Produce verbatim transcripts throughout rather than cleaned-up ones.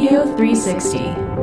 Studio three sixty.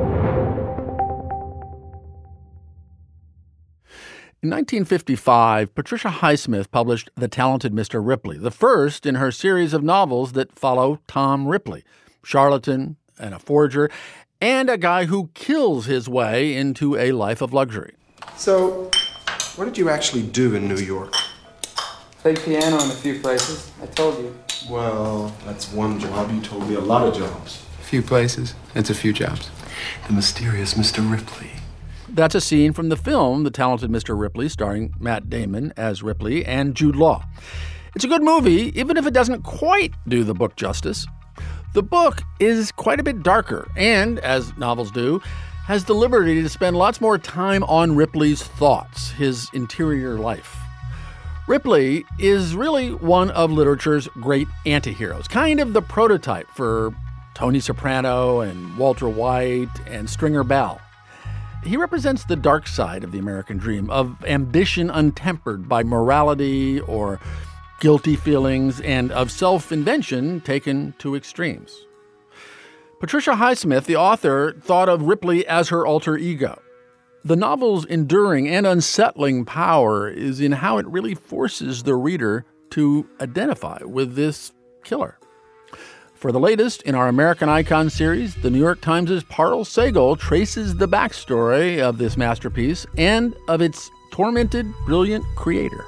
In nineteen fifty-five, Patricia Highsmith published The Talented Mister Ripley, the first in her series of novels that follow Tom Ripley, charlatan and a forger, and a guy who kills his way into a life of luxury. So, what did you actually do in New York? Played piano in a few places. I told you. Well, that's one job. You told me a lot of jobs. A few places. It's a few jobs. The mysterious Mister Ripley. That's a scene from the film The Talented Mister Ripley, starring Matt Damon as Ripley and Jude Law. It's a good movie, even if it doesn't quite do the book justice. The book is quite a bit darker and, as novels do, has the liberty to spend lots more time on Ripley's thoughts, his interior life. Ripley is really one of literature's great antiheroes, kind of the prototype for Tony Soprano and Walter White and Stringer Bell. He represents the dark side of the American dream, of ambition untempered by morality or guilty feelings, and of self-invention taken to extremes. Patricia Highsmith, the author, thought of Ripley as her alter ego. The novel's enduring and unsettling power is in how it really forces the reader to identify with this killer. For the latest in our American Icon series, the New York Times' Parl Sagal traces the backstory of this masterpiece and of its tormented, brilliant creator.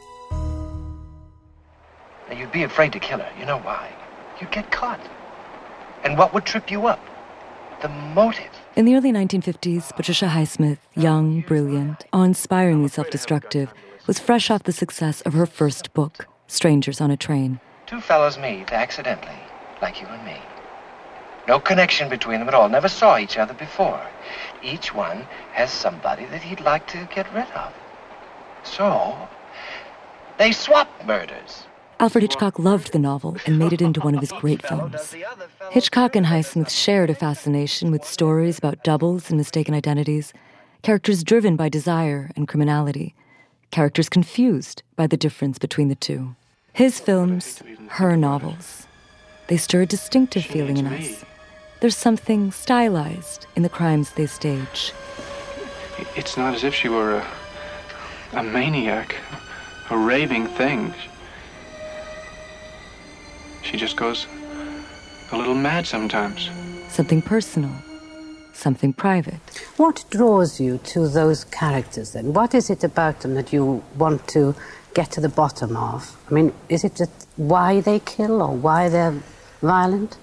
Now, you'd be afraid to kill her. You know why? You'd get caught. And what would trip you up? The motive. In the early nineteen fifties, Patricia Highsmith, young, brilliant, awe-inspiringly self-destructive, was fresh off the success of her first book, Strangers on a Train. Two fellows meet accidentally. Like you and me. No connection between them at all. Never saw each other before. Each one has somebody that he'd like to get rid of. So, they swap murders. Alfred Hitchcock loved the novel and made it into one of his great films. Hitchcock and Highsmith shared a fascination with stories about doubles and mistaken identities, characters driven by desire and criminality, characters confused by the difference between the two. His films, her novels. They stir a distinctive feeling in us. There's something stylized in the crimes they stage. It's not as if she were a, a maniac, a raving thing. She just goes a little mad sometimes. Something personal, something private. What draws you to those characters then? What is it about them that you want to get to the bottom of? I mean, is it just why they kill or why they're violent?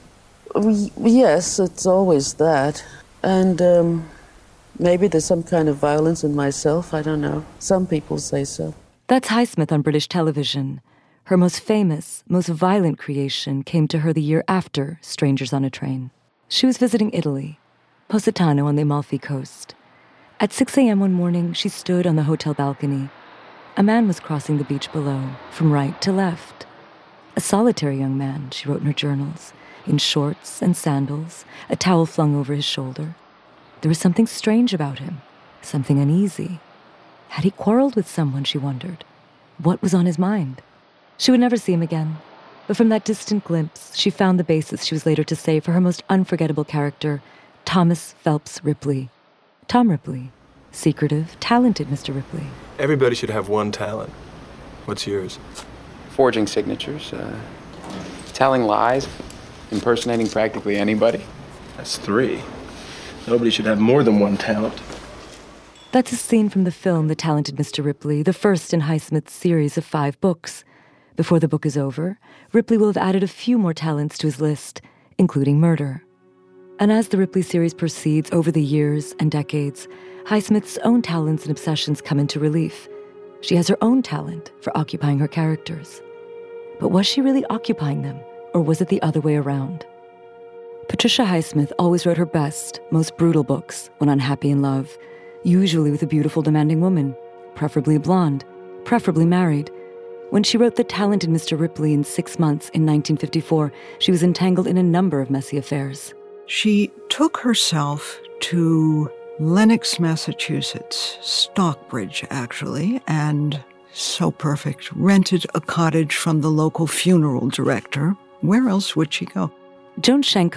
Yes, it's always that. And um, maybe there's some kind of violence in myself. I don't know. Some people say so. That's Highsmith on British television. Her most famous, most violent creation came to her the year after Strangers on a Train. She was visiting Italy, Positano on the Amalfi Coast. At six a.m. one morning, she stood on the hotel balcony. A man was crossing the beach below, from right to left. A solitary young man, she wrote in her journals, in shorts and sandals, a towel flung over his shoulder. There was something strange about him, something uneasy. Had he quarreled with someone, she wondered? What was on his mind? She would never see him again, but from that distant glimpse, she found the basis she was later to say for her most unforgettable character, Thomas Phelps Ripley. Tom Ripley, secretive, talented Mister Ripley. Everybody should have one talent. What's yours? Forging signatures, uh, telling lies, impersonating practically anybody. That's three. Nobody should have more than one talent. That's a scene from the film The Talented Mister Ripley, the first in Highsmith's series of five books. Before the book is over, Ripley will have added a few more talents to his list, including murder. And as the Ripley series proceeds over the years and decades, Highsmith's own talents and obsessions come into relief. She has her own talent for occupying her characters. But was she really occupying them, or was it the other way around? Patricia Highsmith always wrote her best, most brutal books when unhappy in love, usually with a beautiful, demanding woman, preferably a blonde, preferably married. When she wrote The Talented Mister Ripley in six months in nineteen fifty-four, she was entangled in a number of messy affairs. She took herself to Lenox, Massachusetts, Stockbridge, actually, and so perfect, rented a cottage from the local funeral director. Where else would she go? Joan Shankar,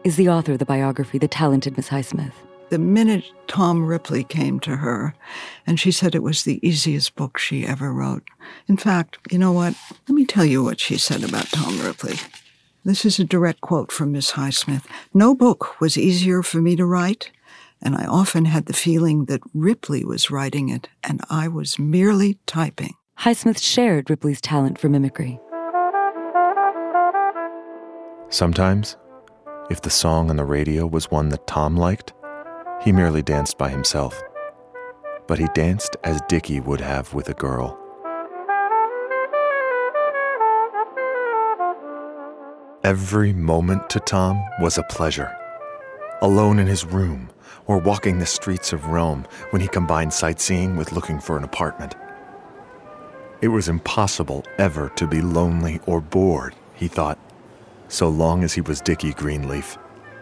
is the author of the biography, The Talented Miss Highsmith. The minute Tom Ripley came to her, and she said it was the easiest book she ever wrote. In fact, you know what? Let me tell you what she said about Tom Ripley. This is a direct quote from Miss Highsmith. "No book was easier for me to write, and I often had the feeling that Ripley was writing it, and I was merely typing." Highsmith shared Ripley's talent for mimicry. Sometimes, if the song on the radio was one that Tom liked, he merely danced by himself. But he danced as Dickie would have with a girl. Every moment to Tom was a pleasure. Alone in his room, or walking the streets of Rome when he combined sightseeing with looking for an apartment. It was impossible ever to be lonely or bored, he thought, so long as he was Dickie Greenleaf.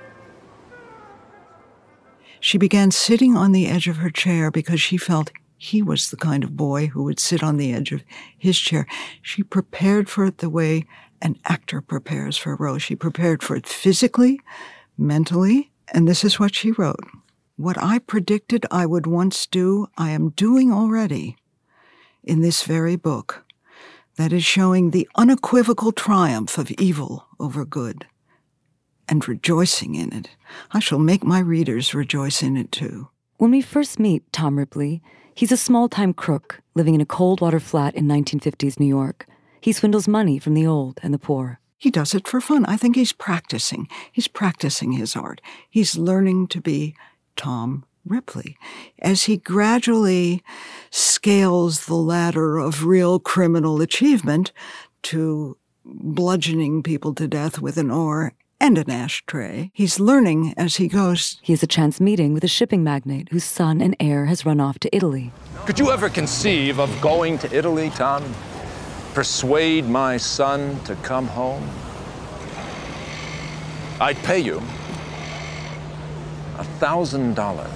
She began sitting on the edge of her chair because she felt he was the kind of boy who would sit on the edge of his chair. She prepared for it the way an actor prepares for a role. She prepared for it physically, mentally, and this is what she wrote. "What I predicted I would once do, I am doing already in this very book. That is showing the unequivocal triumph of evil over good, and rejoicing in it. I shall make my readers rejoice in it too." When we first meet Tom Ripley, he's a small-time crook living in a cold-water flat in nineteen fifties New York. He swindles money from the old and the poor. He does it for fun. I think he's practicing. He's practicing his art. He's learning to be Tom Ripley. As he gradually scales the ladder of real criminal achievement to bludgeoning people to death with an oar and an ashtray, he's learning as he goes. He has a chance meeting with a shipping magnate whose son and heir has run off to Italy. Could you ever conceive of going to Italy, Tom? Persuade my son to come home? I'd pay you a thousand dollars.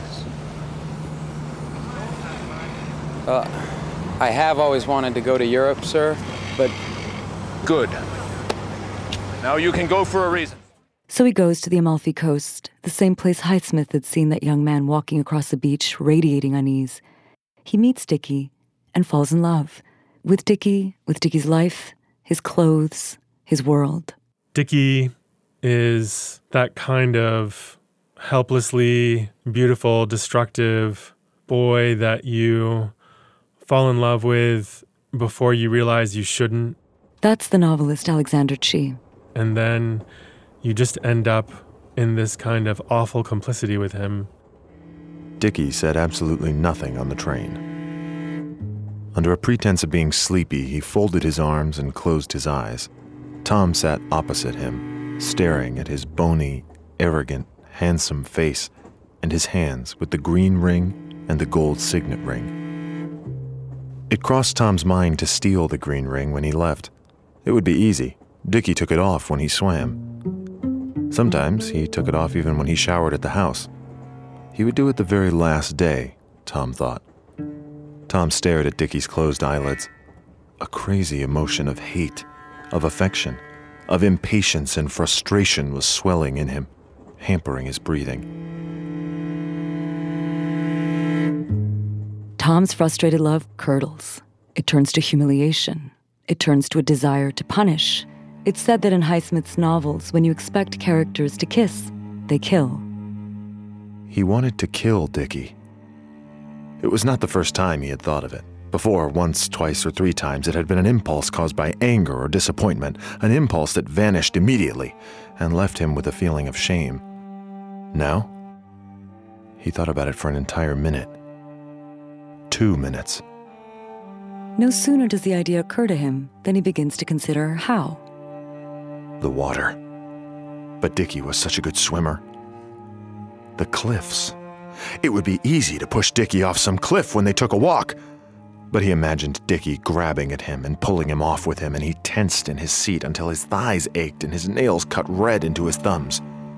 Uh, I have always wanted to go to Europe, sir, but... Good. Now you can go for a reason. So he goes to the Amalfi Coast, the same place Highsmith had seen that young man walking across the beach, radiating unease. He meets Dickie and falls in love. With Dickie, with Dickie's life, his clothes, his world. Dickie is that kind of helplessly beautiful, destructive boy that you fall in love with before you realize you shouldn't. That's the novelist Alexander Chee. And then you just end up in this kind of awful complicity with him. Dickie said absolutely nothing on the train. Under a pretense of being sleepy, he folded his arms and closed his eyes. Tom sat opposite him, staring at his bony, arrogant, handsome face and his hands with the green ring and the gold signet ring. It crossed Tom's mind to steal the green ring when he left. It would be easy. Dickie took it off when he swam. Sometimes he took it off even when he showered at the house. He would do it the very last day, Tom thought. Tom stared at Dickie's closed eyelids. A crazy emotion of hate, of affection, of impatience and frustration was swelling in him, hampering his breathing. Tom's frustrated love curdles. It turns to humiliation. It turns to a desire to punish. It's said that in Highsmith's novels, when you expect characters to kiss, they kill. He wanted to kill Dickie. It was not the first time he had thought of it. Before, once, twice, or three times, it had been an impulse caused by anger or disappointment, an impulse that vanished immediately and left him with a feeling of shame. Now, he thought about it for an entire minute. Two minutes. No sooner does the idea occur to him than he begins to consider how. The water. But Dickie was such a good swimmer. The cliffs. It would be easy to push Dickie off some cliff when they took a walk. But he imagined Dickie grabbing at him and pulling him off with him, and he tensed in his seat until his thighs ached and his nails cut red into his thumbs.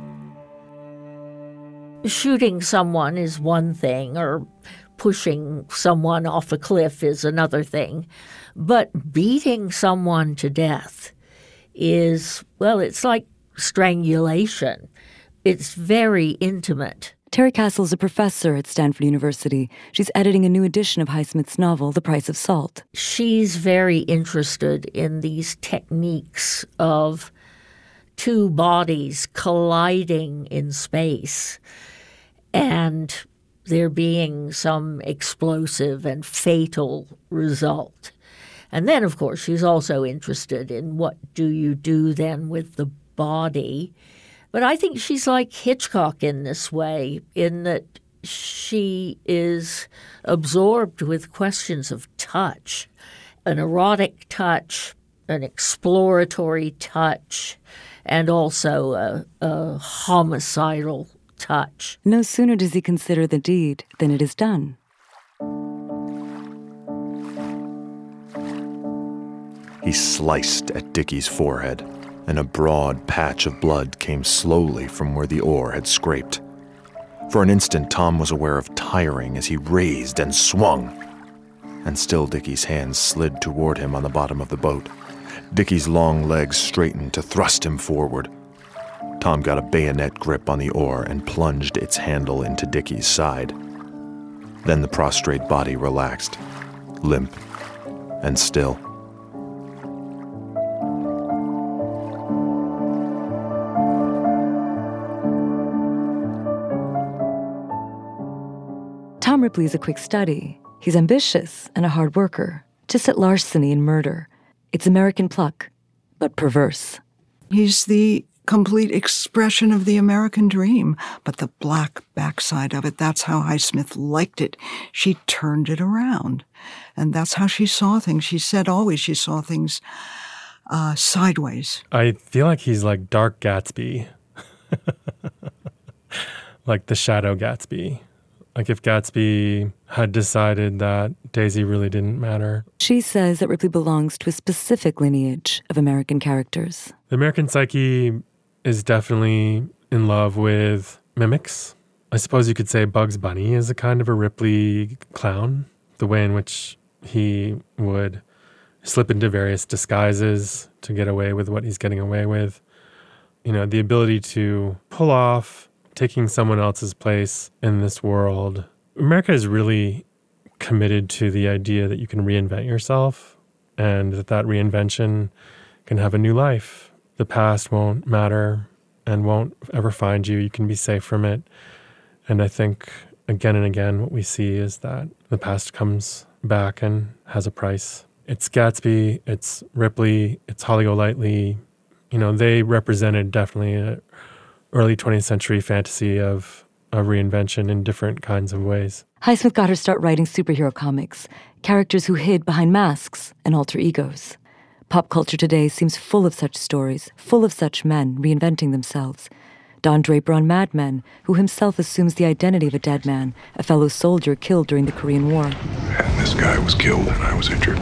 Shooting someone is one thing, or pushing someone off a cliff is another thing. But beating someone to death is, well, it's like strangulation. it's very intimate. Terry Castle is a professor at Stanford University. She's editing a new edition of Highsmith's novel, The Price of Salt. She's very interested in these techniques of two bodies colliding in space and there being some explosive and fatal result. And then, of course, she's also interested in what do you do then with the body. But I think she's like Hitchcock in this way, in that she is absorbed with questions of touch, an erotic touch, an exploratory touch, and also a, a homicidal touch. No sooner does he consider the deed than it is done. He sliced at Dickie's forehead, and a broad patch of blood came slowly from where the oar had scraped. For an instant, Tom was aware of tiring as he raised and swung. And still Dickie's hands slid toward him on the bottom of the boat. Dickie's long legs straightened to thrust him forward. Tom got a bayonet grip on the oar and plunged its handle into Dickie's side. Then the prostrate body relaxed, limp and still. Tom Ripley is a quick study. He's ambitious and a hard worker, just at larceny and murder. It's American pluck, but perverse. He's the complete expression of the American dream, but the black backside of it, that's how Highsmith liked it. She turned it around, and that's how she saw things. She said always she saw things uh, sideways. I feel like he's like Dark Gatsby. Like the Shadow Gatsby. Like if Gatsby had decided that Daisy really didn't matter. She says that Ripley belongs to a specific lineage of American characters. The American psyche is definitely in love with mimics. I suppose you could say Bugs Bunny is a kind of a Ripley clown. The way in which he would slip into various disguises to get away with what he's getting away with. You know, the ability to pull off taking someone else's place in this world. America is really committed to the idea that you can reinvent yourself and that that reinvention can have a new life. The past won't matter and won't ever find you. You can be safe from it. And I think again and again what we see is that the past comes back and has a price. It's Gatsby, it's Ripley, it's Holly Golightly. You know, they represented definitely a early twentieth century fantasy of, of reinvention in different kinds of ways. Highsmith got her start writing superhero comics, characters who hid behind masks and alter egos. Pop culture today seems full of such stories, full of such men reinventing themselves. Don Draper on Mad Men, who himself assumes the identity of a dead man, a fellow soldier killed during the Korean War. And this guy was killed and I was injured.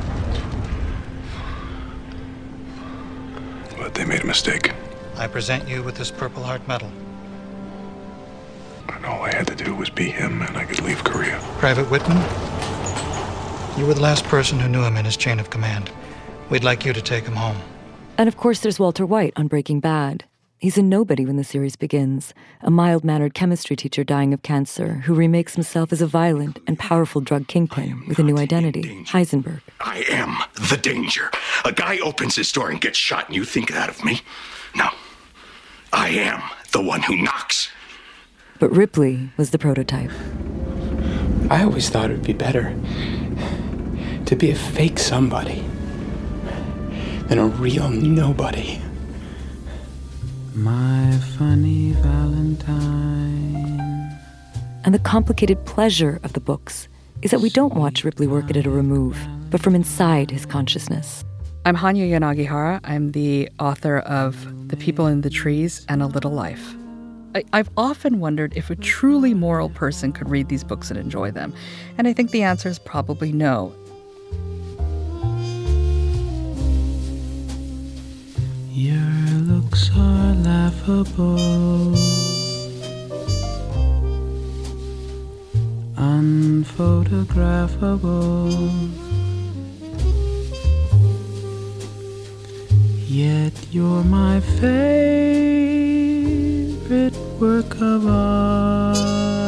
But they made a mistake. I present you with this Purple Heart medal. And all I had to do was be him and I could leave Korea. Private Whitman, you were the last person who knew him in his chain of command. We'd like you to take him home. And of course there's Walter White on Breaking Bad. He's a nobody when the series begins, a mild-mannered chemistry teacher dying of cancer who remakes himself as a violent and powerful drug kingpin with a new identity, Heisenberg. I am the danger. A guy opens his door and gets shot and you think that of me? No. I am the one who knocks. But Ripley was the prototype. I always thought it would be better to be a fake somebody than a real nobody. My funny Valentine. And the complicated pleasure of the books is that we don't watch Ripley work it at a remove, but from inside his consciousness. I'm Hanya Yanagihara. I'm the author of The People in the Trees and A Little Life. I, I've often wondered if a truly moral person could read these books and enjoy them. And I think the answer is probably no. Your looks are laughable, unphotographable, yet you're my favorite favorite work of art.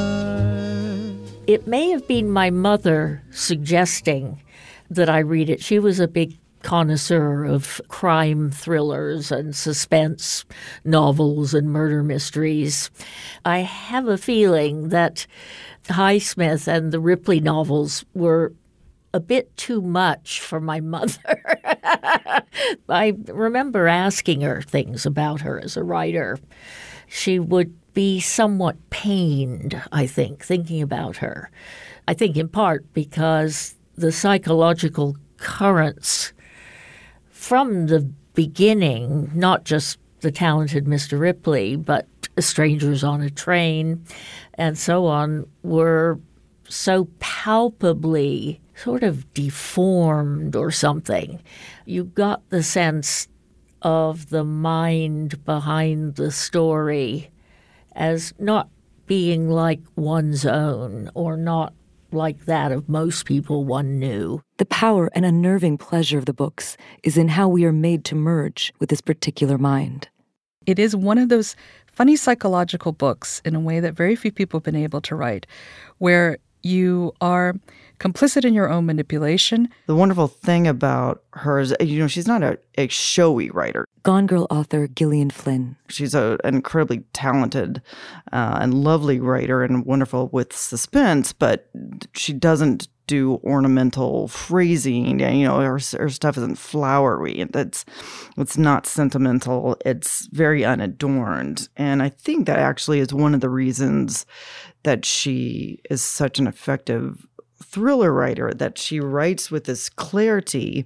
It may have been my mother suggesting that I read it. She was a big connoisseur of crime thrillers and suspense novels and murder mysteries. I have a feeling that Highsmith and the Ripley novels were a bit too much for my mother. I remember asking her things about her as a writer. She would be somewhat pained, I think, thinking about her. I think in part because the psychological currents from the beginning, not just The Talented Mister Ripley, but Strangers on a Train and so on, were so palpably sort of deformed or something. You got the sense of the mind behind the story as not being like one's own or not like that of most people one knew. The power and unnerving pleasure of the books is in how we are made to merge with this particular mind. It is one of those funny psychological books in a way that very few people have been able to write, where you are complicit in your own manipulation. The wonderful thing about her is, you know, she's not a, a showy writer. Gone Girl author Gillian Flynn. She's a, an incredibly talented uh, and lovely writer and wonderful with suspense, but she doesn't do ornamental phrasing. You know, her, her stuff isn't flowery. It's, it's not sentimental. It's very unadorned. And I think that actually is one of the reasons that she is such an effective thriller writer, that she writes with this clarity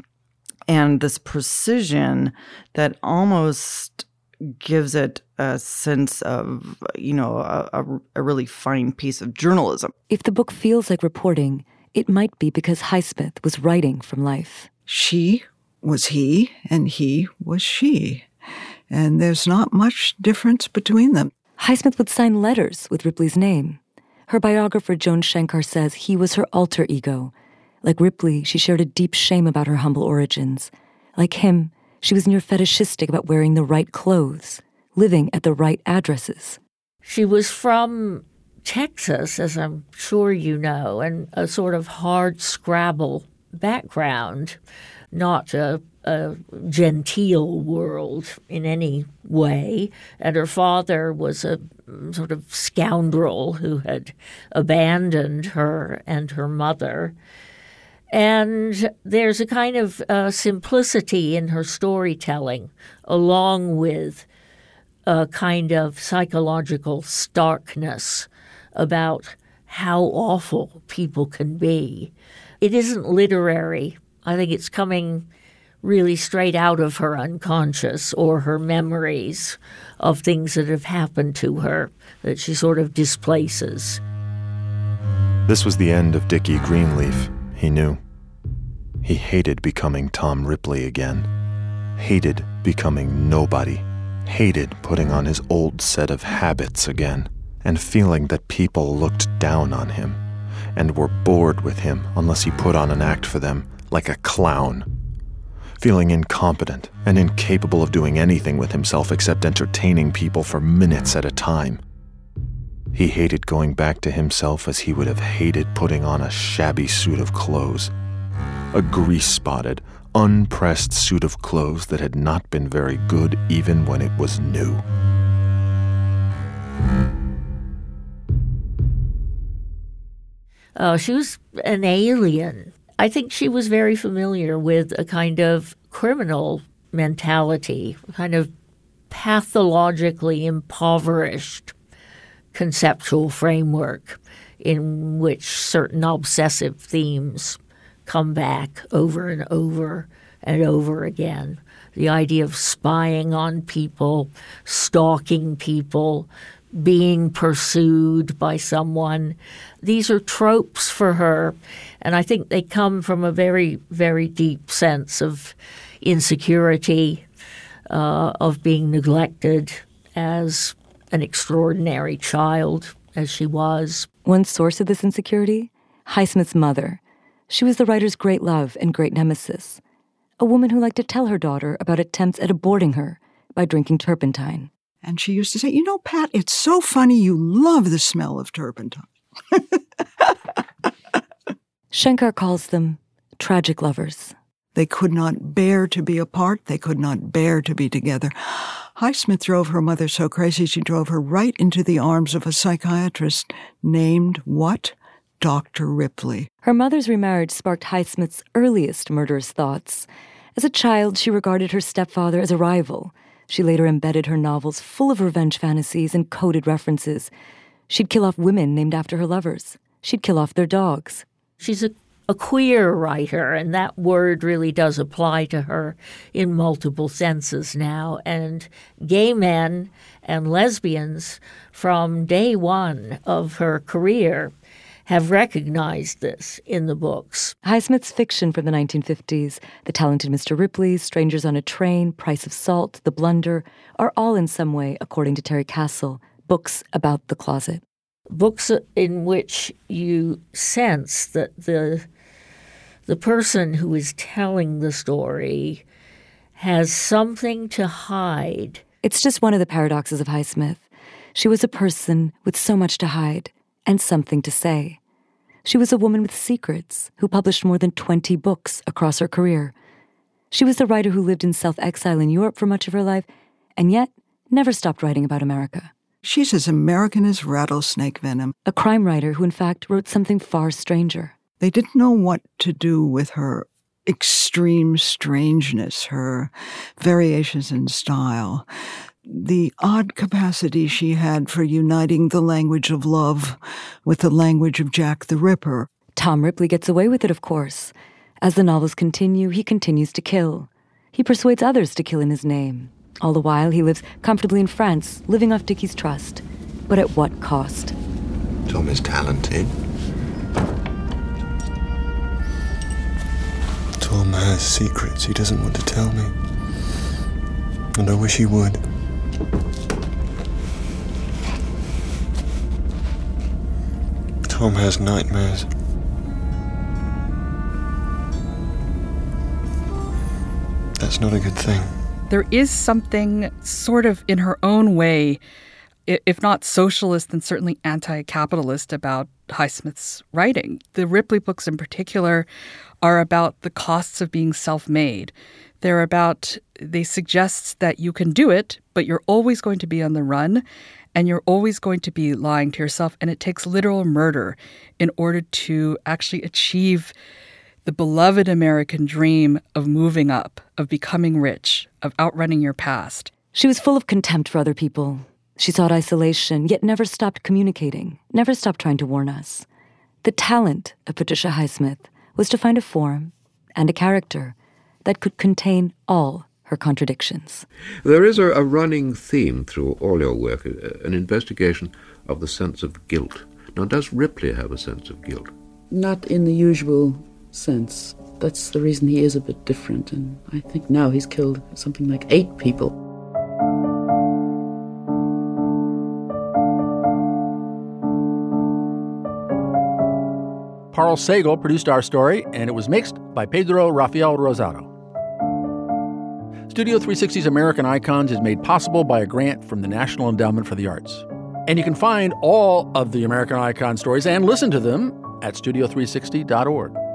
and this precision that almost gives it a sense of, you know, a, a, a really fine piece of journalism. If the book feels like reporting, it might be because Highsmith was writing from life. She was he, and he was she. And there's not much difference between them. Highsmith would sign letters with Ripley's name. Her biographer, Joan Shankar, says he was her alter ego. Like Ripley, she shared a deep shame about her humble origins. Like him, she was near fetishistic about wearing the right clothes, living at the right addresses. She was from Texas, as I'm sure you know, and a sort of hard scrabble background, not a, a genteel world in any way. And her father was a sort of scoundrel who had abandoned her and her mother. And there's a kind of uh, simplicity in her storytelling, along with a kind of psychological starkness about how awful people can be. It isn't literary. I think it's coming really straight out of her unconscious or her memories of things that have happened to her that she sort of displaces. This was the end of Dickie Greenleaf, he knew. He hated becoming Tom Ripley again. Hated becoming nobody. Hated putting on his old set of habits again, and feeling that people looked down on him and were bored with him unless he put on an act for them like a clown. Feeling incompetent and incapable of doing anything with himself except entertaining people for minutes at a time. He hated going back to himself as he would have hated putting on a shabby suit of clothes. A grease-spotted, unpressed suit of clothes that had not been very good even when it was new. Uh, she was an alien. I think she was very familiar with a kind of criminal mentality, a kind of pathologically impoverished conceptual framework in which certain obsessive themes come back over and over and over again. The idea of spying on people, stalking people, being pursued by someone. These are tropes for her, and I think they come from a very, very deep sense of insecurity, uh, of being neglected as an extraordinary child, as she was. One source of this insecurity? Highsmith's mother. She was the writer's great love and great nemesis, a woman who liked to tell her daughter about attempts at aborting her by drinking turpentine. And she used to say, you know, Pat, it's so funny you love the smell of turpentine. Shankar calls them tragic lovers. They could not bear to be apart. They could not bear to be together. Highsmith drove her mother so crazy she drove her right into the arms of a psychiatrist named what? Doctor Ripley. Her mother's remarriage sparked Highsmith's earliest murderous thoughts. As a child, she regarded her stepfather as a rival. She later embedded her novels full of revenge fantasies and coded references. She'd kill off women named after her lovers. She'd kill off their dogs. She's a, a queer writer, and that word really does apply to her in multiple senses now. And gay men and lesbians from day one of her career have recognized this in the books. Highsmith's fiction from the nineteen fifties, The Talented Mister Ripley, Strangers on a Train, Price of Salt, The Blunder, are all in some way, according to Terry Castle, books about the closet. Books in which you sense that the the person who is telling the story has something to hide. It's just one of the paradoxes of Highsmith. She was a person with so much to hide and something to say. She was a woman with secrets who published more than twenty books across her career. She was the writer who lived in self-exile in Europe for much of her life and yet never stopped writing about America. She's as American as rattlesnake venom. A crime writer who, in fact, wrote something far stranger. They didn't know what to do with her extreme strangeness, her variations in style, the odd capacity she had for uniting the language of love with the language of Jack the Ripper. Tom Ripley gets away with it, of course. As the novels continue, he continues to kill. He persuades others to kill in his name. All the while, he lives comfortably in France, living off Dickie's trust. But at what cost? Tom is talented. Tom has secrets he doesn't want to tell me. And I wish he would. Tom has nightmares. That's not a good thing. There is something sort of in her own way, if not socialist, then certainly anti-capitalist about Highsmith's writing. The Ripley books in particular are about the costs of being self-made. They're about, they suggest that you can do it, but you're always going to be on the run, and you're always going to be lying to yourself, and it takes literal murder in order to actually achieve the beloved American dream of moving up, of becoming rich, of outrunning your past. She was full of contempt for other people. She sought isolation, yet never stopped communicating, never stopped trying to warn us. The talent of Patricia Highsmith was to find a form and a character that could contain all her contradictions. There is a, a running theme through all your work, an investigation of the sense of guilt. Now, does Ripley have a sense of guilt? Not in the usual sense. That's the reason he is a bit different, and I think now he's killed something like eight people. Parl Sagal produced our story, and it was mixed by Pedro Rafael Rosado. Studio three sixty's American Icons is made possible by a grant from the National Endowment for the Arts. And you can find all of the American Icon stories and listen to them at studio three sixty dot org.